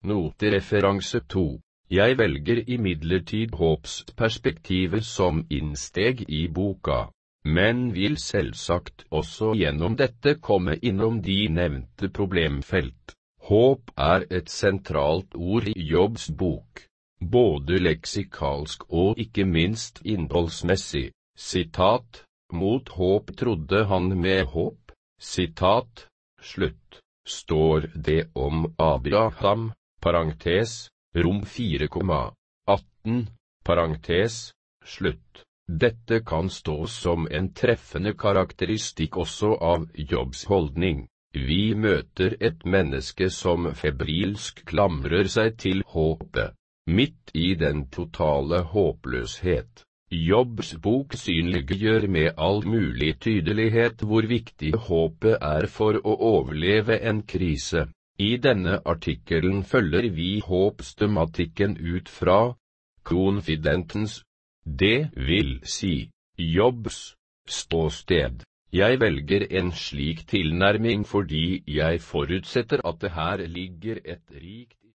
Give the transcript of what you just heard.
Notereferanse 2. Jeg velger imidlertid håpsperspektivet som innsteg i boka, men vil selvsagt også gjennom dette komme innom de nevnte problemfelt. Håp er et sentralt ord i Jobbs bok, både leksikalsk og ikke minst innholdsmessig. Sitat, mot håp trodde han med håp. Sitat, slutt. Står det om Abraham, parentes, Rom 4,18, parentes, slutt. Dette kan stå som en treffende karakteristikk også av Jobbs holdning. Vi møter et menneske som febrilsk klamrer seg til håpet, midt i den totale håpløshet. Jobbs bok synliggjør med all mulig tydelighet hvor viktig håpet er for å overleve en krise. I denne artikkelen følger vi håpstematikken ut fra konfidentens, det vil si, Jobbs ståsted. Jeg velger en slik tilnærming fordi jeg forutsetter at det her ligger et rikt